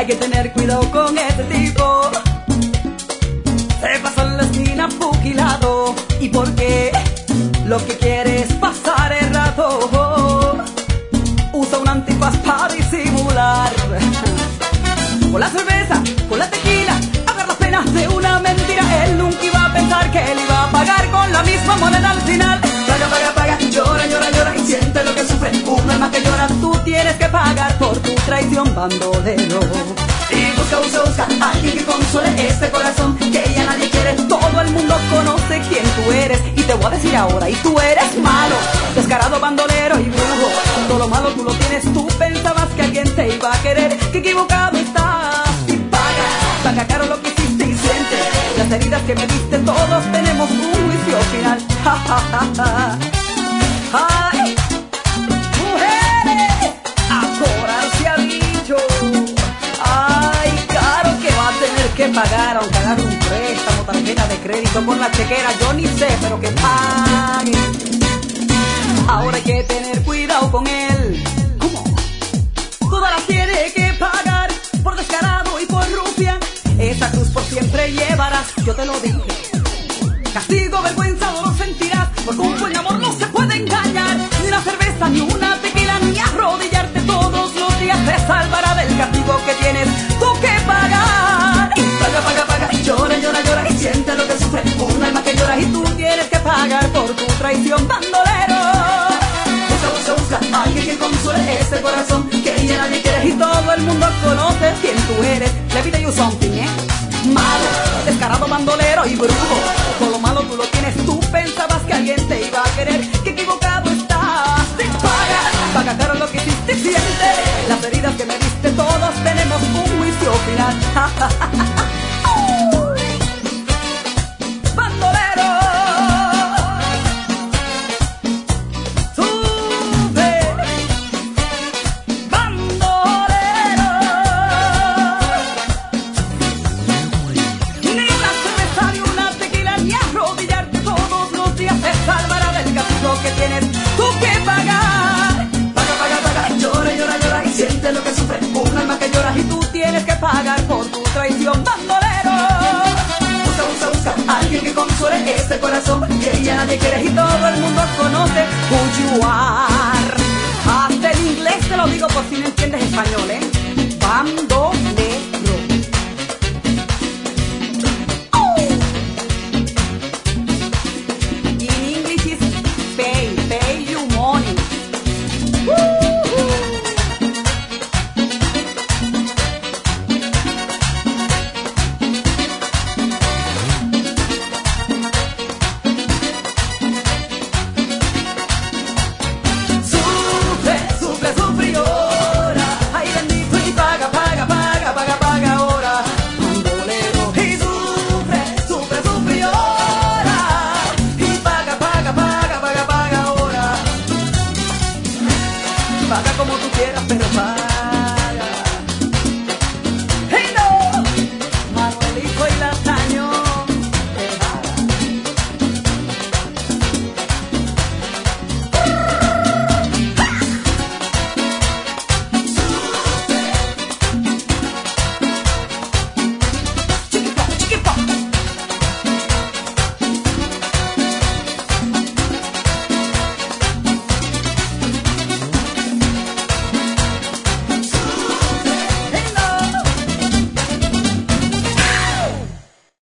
hay que tener cuidado con este tipo. Se pasa en la esquina fuquilado. ¿Y por qué? Lo que quiere es pasar el rato. Usa un antifaz para disimular. Con la cerveza, con la tequila, a ver las penas de una mentira. Él nunca iba a pensar que él iba a pagar con la misma moneda al final. Paga, paga, paga, llora, llora, llora y siente lo que sufre. Un alma que llora, tú tienes que pagar por tu traición, bandolero. Y busca, busca, busca a alguien que consuele este corazón que ya nadie quiere. Todo el mundo conoce quién tú eres. Y te voy a decir ahora, y tú eres malo, descarado, bandolero y brujo. Todo lo malo tú lo tienes, tú pensabas que alguien te iba a querer. Qué equivocado estás. Y paga, paga caro lo que hiciste y siente las heridas que me diste. Todos tenemos un juicio final. Ja, ja, ja, ja. Ay, mujeres, ahora se ha dicho. Ay, caro que va a tener que pagar, aunque haga un préstamo, tarjeta de crédito por la chequera, yo ni sé, pero que pague. Ahora hay que tener cuidado con él. ¿Cómo? Todas las tiene que pagar por descarado y por rufián. Esa cruz por siempre llevarás, yo te lo dije. Castigo, vergüenza, dolor sentirás, porque un buen amor no se puede engañar. Ni una cerveza, ni una tequila, ni arrodillarte todos los días te salvará del castigo que tienes tú que pagar. Y paga, paga, paga, y llora, llora, llora y siente lo que sufre. Un alma que llora y tú tienes que pagar por tu traición, bandolero. Busca, busca, busca a alguien que consuele este corazón que ya nadie quiere y todo el mundo conoce quién tú eres. Let me tell you something, malo, descarado, bandolero y brujo. Todo lo malo tú lo tienes, tú pensabas que alguien te iba a querer. Qué equivocado estás. Te paga, paga caro lo que hiciste y siente las heridas que me diste. Todos tenemos un juicio final. Bandolero, sube, bandolero. Ni una cerveza, ni una tequila, ni arrodillarte todos los días te salvará del castigo que tienes tú que pagar. Paga, paga, paga, llora, llora, llora y siente lo que sufre. Un alma que llora y tú tienes que pagar por tu traición, bandolero. Busca, busca, busca a alguien que consuele este corazón que ya nadie quiere y todo el mundo conoce who you are. Hasta en inglés te lo digo por si no entiendes español, bandolero.